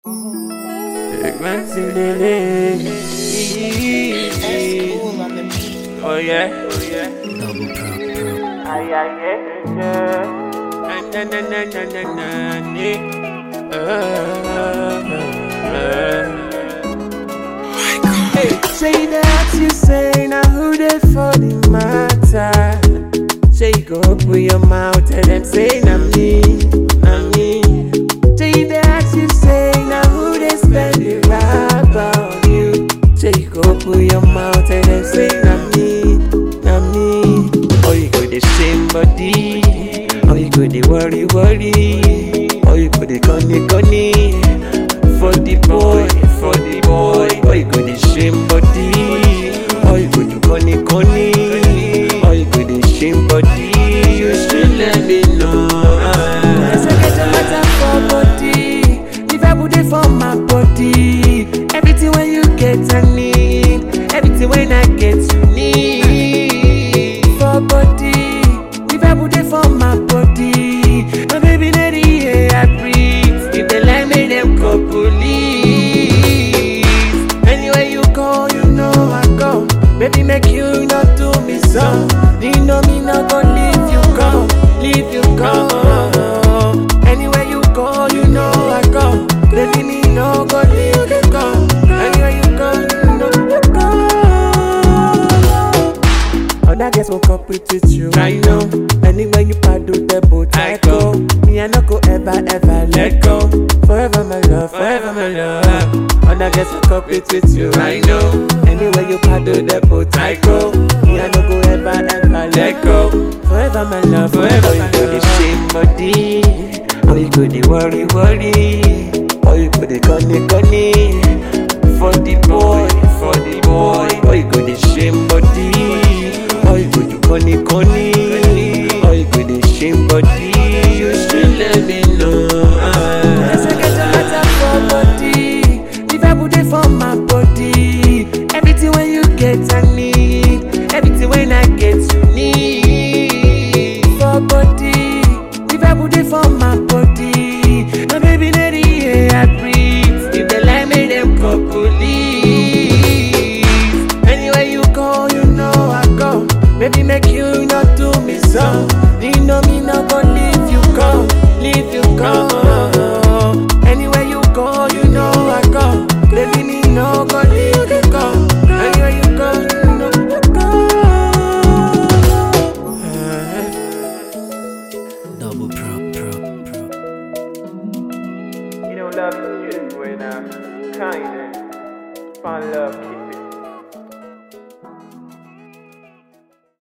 Oh yeah. Double pro. Ay, ay, yeah. Na na na na na na na. Hey, say that you say now who they for the matter. Say you go up with your mouth and then say na me, na me. Say that you say now who they spend the rap on you. Say you go up with your mouth and then say na me, na me. Oh you go the same body, oh you go the worry. Oh you go the gunny. For the boy. Oh you go the same body, oh you go the gunny. Oh you go the same body, you should let me know. Let's get a matter for body, if I put it for my body. Everything when you get I need, everything when I get you need. For body, if I put it for my body, my baby lady, yeah, I breathe. If they like me, them go police. Anywhere you go, you know I go. Baby, make you not do me so. You know me not gonna leave you go. Anywhere you go, you know I go. Baby, me no gonna leave you go. Anywhere you go, you know I go. Other guys woke up with you, I know. Anywhere you paddle the boat, I go. Me I no go ever let go. Forever my love. Other guys woke up with you, I know. Anywhere you paddle the boat, I go. Me I no go ever let go. Forever my love, forever my love. Oh you go the same body, oh you go the worry. Oh you go the gunny. For the boy. Oh you go the same body, oh you go the gunny. Oh you go the same body, you should let me know. Let's get a matter for body, if I put it for my body. Everything when you get I need, everything when I get you need. For body, if I put it for my body, my baby lady, yeah, I breathe. If they like me, them go police. Anywhere you go, you know I go. Baby, make you not do me so. You know me not gonna leave you go. Anywhere you go, you know I go. Baby, me no gonna leave you go. Anywhere you go, you know I go. Double pro. You know, love is beautiful and kind. Find love, keep it.